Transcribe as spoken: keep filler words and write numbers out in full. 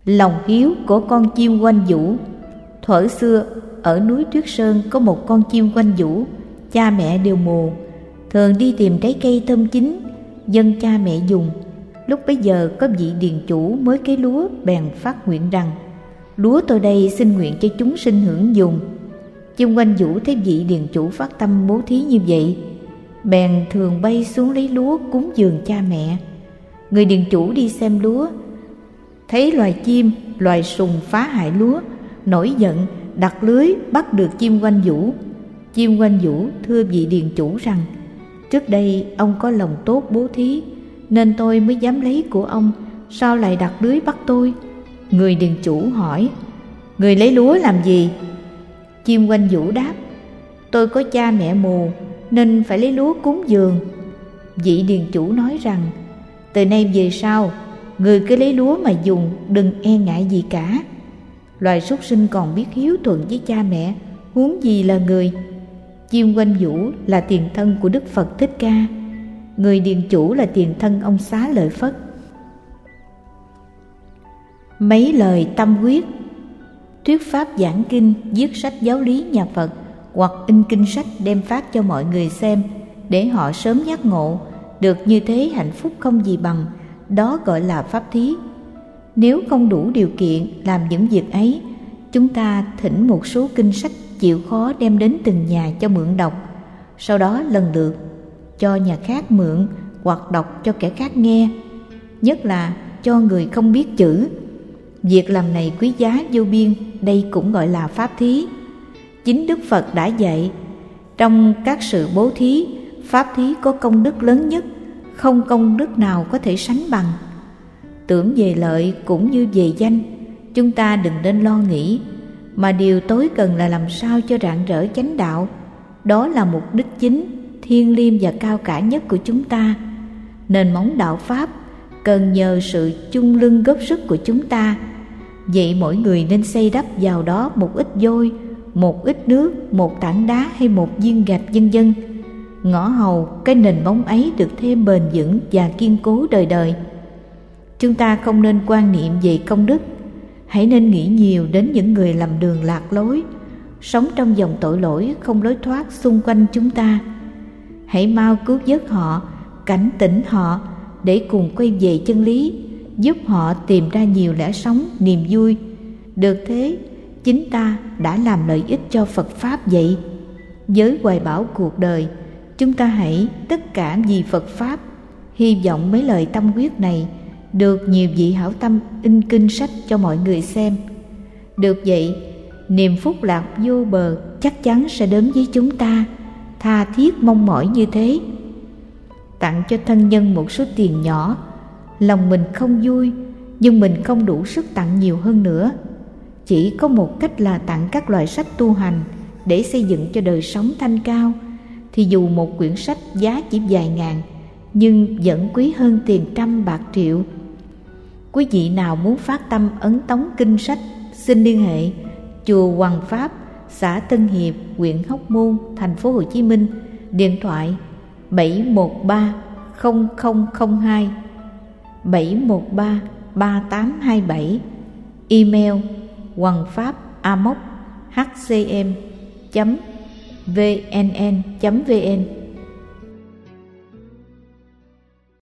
Lòng hiếu của con chim oanh vũ. Thuở xưa ở núi Tuyết Sơn có một con chim oanh vũ, cha mẹ đều mù, thường đi tìm trái cây thơm chín dâng cha mẹ dùng. Lúc bấy giờ có vị điền chủ mới cấy lúa, bèn phát nguyện rằng: lúa tôi đây xin nguyện cho chúng sinh hưởng dùng. Chim oanh vũ thấy vị điền chủ phát tâm bố thí như vậy, bèn thường bay xuống lấy lúa cúng dường cha mẹ. Người điền chủ đi xem lúa, thấy loài chim, loài sùng phá hại lúa, nổi giận đặt lưới bắt được chim oanh vũ. Chim oanh vũ thưa vị điền chủ rằng: trước đây ông có lòng tốt bố thí, nên tôi mới dám lấy của ông, sao lại đặt lưới bắt tôi? Người điền chủ hỏi: người lấy lúa làm gì? Chim oanh vũ đáp: tôi có cha mẹ mù nên phải lấy lúa cúng dường. Vị điền chủ nói rằng: từ nay về sau, người cứ lấy lúa mà dùng, đừng e ngại gì cả. Loài súc sinh còn biết hiếu thuận với cha mẹ, huống gì là người. Chim oanh vũ là tiền thân của Đức Phật Thích Ca, người điền chủ là tiền thân ông Xá Lợi Phất. Mấy lời tâm huyết. Thuyết pháp giảng kinh, viết sách giáo lý nhà Phật hoặc in kinh sách đem phát cho mọi người xem, để họ sớm giác ngộ. Được như thế hạnh phúc không gì bằng, đó gọi là pháp thí. Nếu không đủ điều kiện làm những việc ấy, chúng ta thỉnh một số kinh sách chịu khó đem đến từng nhà cho mượn đọc, sau đó lần lượt cho nhà khác mượn hoặc đọc cho kẻ khác nghe, nhất là cho người không biết chữ. Việc làm này quý giá vô biên, đây cũng gọi là pháp thí. Chính Đức Phật đã dạy, trong các sự bố thí, pháp thí có công đức lớn nhất, không công đức nào có thể sánh bằng. Tưởng về lợi cũng như về danh, chúng ta đừng nên lo nghĩ, mà điều tối cần là làm sao cho rạng rỡ chánh đạo. Đó là mục đích chính, thiêng liêng và cao cả nhất của chúng ta. Nền móng đạo pháp cần nhờ sự chung lưng góp sức của chúng ta. Vậy mỗi người nên xây đắp vào đó một ít vôi, một ít nước, một tảng đá hay một viên gạch vân vân. Ngõ hầu cái nền móng ấy được thêm bền vững và kiên cố đời đời. Chúng ta không nên quan niệm về công đức, hãy nên nghĩ nhiều đến những người lầm đường lạc lối, sống trong dòng tội lỗi không lối thoát xung quanh chúng ta. Hãy mau cứu vớt họ, cảnh tỉnh họ để cùng quay về chân lý, giúp họ tìm ra nhiều lẽ sống, niềm vui. Được thế, chính ta đã làm lợi ích cho Phật Pháp vậy. Với hoài bão cuộc đời, chúng ta hãy tất cả vì Phật Pháp. Hy vọng mấy lời tâm huyết này được nhiều vị hảo tâm in kinh sách cho mọi người xem. Được vậy, niềm phúc lạc vô bờ chắc chắn sẽ đến với chúng ta. Tha thiết mong mỏi như thế. Tặng cho thân nhân một số tiền nhỏ, lòng mình không vui, nhưng mình không đủ sức tặng nhiều hơn nữa. Chỉ có một cách là tặng các loại sách tu hành để xây dựng cho đời sống thanh cao. Thì dù một quyển sách giá chỉ vài ngàn, nhưng vẫn quý hơn tiền trăm bạc triệu. Quý vị nào muốn phát tâm ấn tống kinh sách, xin liên hệ chùa Hoằng Pháp, xã Tân Hiệp, huyện Hóc Môn, thành phố Hồ Chí Minh. Điện thoại bảy một ba không không không hai, bảy một ba ba tám hai bảy. Email hoằng pháp a m o c h c m chấm v n n chấm v n.